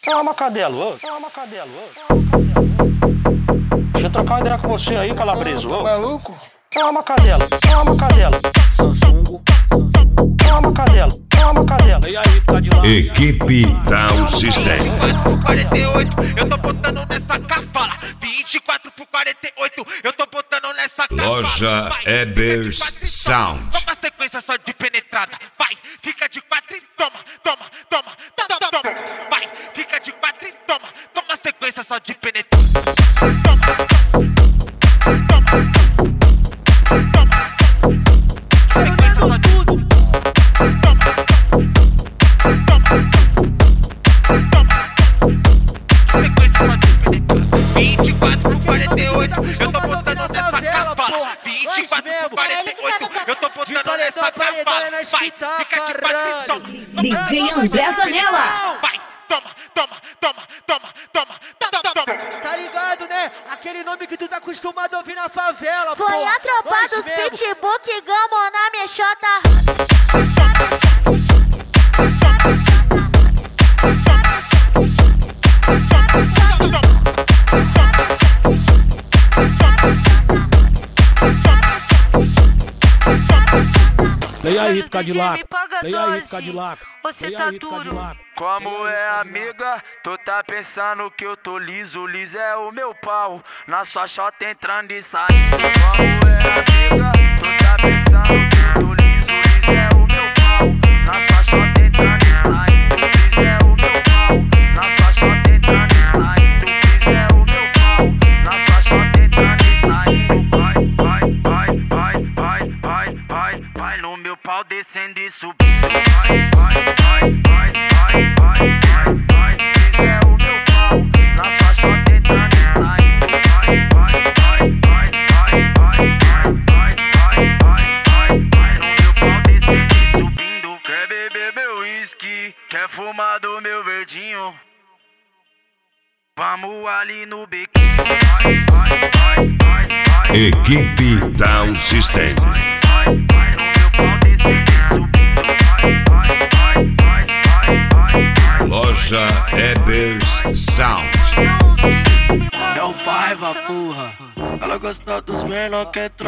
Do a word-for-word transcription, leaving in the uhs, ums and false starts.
Calma, cadelo, ô. Calma, cadelo, ô. Deixa eu trocar uma ideia com você aí, calabreso, ô. Tá maluco? Calma, cadelo, calma, cadelo. Samsungo, calma, cadelo, calma, cadelo. E aí, tá de lá? Equipe Down System. vinte e quatro por quarenta e oito, eu tô botando nessa cafala. vinte e quatro por quarenta e oito, eu tô botando nessa cafala. Loja Ebers Sound. Toma sequência só de penetrada. Vai, fica de quatro e toma, toma, toma, toma, toma. Vai, fica de quatro e toma, toma sequência só de penetrada. Toma, toma, toma. Sequência só de tudo. Toma, toma, toma. Sequência só de penetrada. vinte e quatro por quarenta e oito, eu tô botando nessa cafala. vinte e quatro por quarenta e oito, eu tô botando nessa cafala. Vai, fica de quatro e toma. D J André Zanella. Vai, toma, toma, toma, toma, toma, toma, toma. Tá ligado, né? Aquele nome que tu tá acostumado a ouvir na favela, pô. Foi a tropa Nós dos mesmo. pitbull que gamam na mexota. E aí, Cadillac? Me paga E aí, doze. Cadillac? Você E tá aí, duro. Cadillac? Como é, amiga? Tu tá pensando que eu tô liso? Liso é o meu pau, na sua chota entrando e saindo. Como é, amiga? Tu tá pensando que eu tô liso? Liso é o meu pau, na sua chota entrando e saindo. Liso é o meu pau, na sua chota entrando e saindo. Liso é o meu pau, na sua chota entrando e saindo. Vai, vai, vai, vai, vai, vai, vai, vai no meu pau descendo e subindo. Vai, vai, vai, vai, vai, vai, vai, vai. Liso é o meu pau, na sua chota entrando e saindo. Vai, vai, vai, vai, vai, vai, vai, vai, vai, vai, vai no meu pau descendo e subindo. Quer beber meu whisky? Quer fumar do meu verdinho? Vamos ali no bequinho. Vai, vai, vai, vai, vai. Equipe Down System. Vai, vai no meu pau descendo e subindo. Vai, vai, vai, vai, vai, vai. Loja Ebers Sound. É o Paiva, porra. Ela gosta dos menor, quer